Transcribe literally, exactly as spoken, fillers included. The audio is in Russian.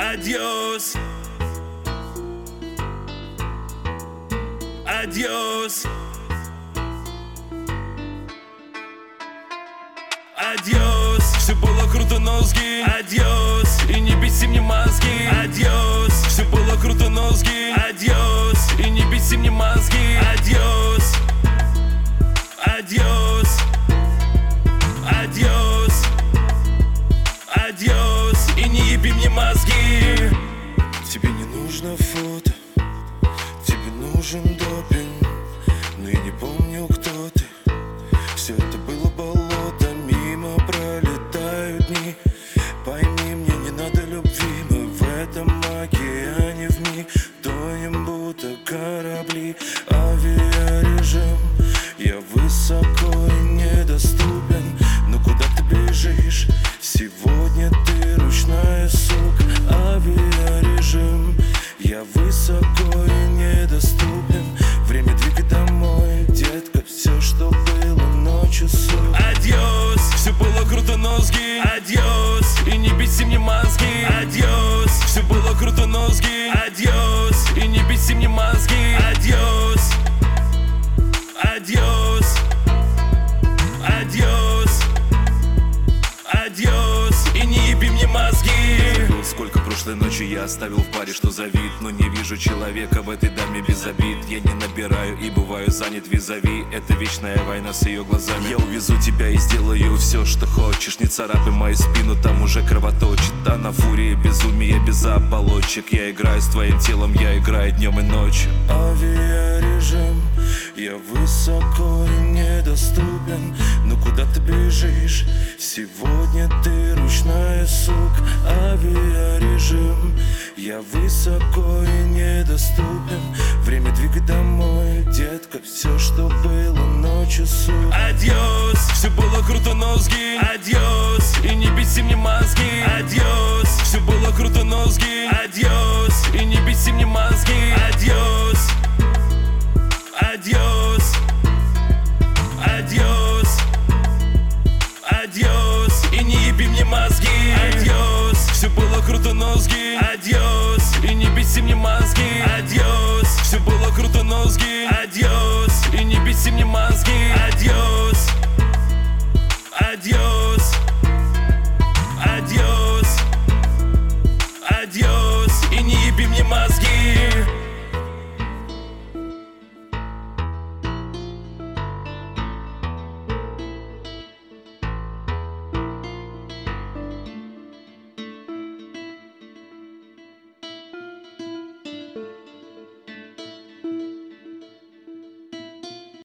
Adiós. Adiós. Adiós. Все было круто, но сгинь. Adiós. И не беси мне мозги. Adiós. Все было круто, но сгинь. Adiós. И не беси мне мозги. Adiós. Adiós. Adiós. Adiós. И не еби мне мозги. Тебе не нужно фото, тебе нужен допинг. Но я не помню, кто ты. Все это было болото, мимо пролетают дни. Пойми, мне не надо любви. Мы в этом океане вмиг тонем, будто корабли. Авиарежим, я высоко и недоступен. Но куда ты бежишь? Сегодня ты ручная сука. Авиарежим, я высоко и недоступен. Время двигать домой, детка. Все, что было ночью, сука. Adiós. Все было круто, но сгинь. Adiós. И не беси мне мозги. Adiós. Все было круто, но сгинь. Adiós. И не беси мне мозги. Adiós. Adiós. Adiós. Adiós. И не еби мне мозги. Забыл, сколько прошлой ночью я оставил в паре, что завид. Но не вижу человека в этой даме без обид. Я не набираю и бываю занят визави. Это вечная война с ее глазами. Я увезу тебя и сделаю все, что хочешь. Не царапай мою спину, там уже кровоточит. А на фурии безумие без оболочек. Я играю с твоим телом, я играю днем и ночью. Авиарежим, я высоко и недоступен. Но куда ты бежишь? Сегодня ты ручная сука. Авиарежим, я высоко и недоступен. Время двигать домой, детка. Все, что было ночью, сука. Adiós. Все было круто, но сгинь. Adiós. И не беси мне мозги. Adiós. Все было круто, но сгинь. Adiós. И не беси мне мозги. Adiós.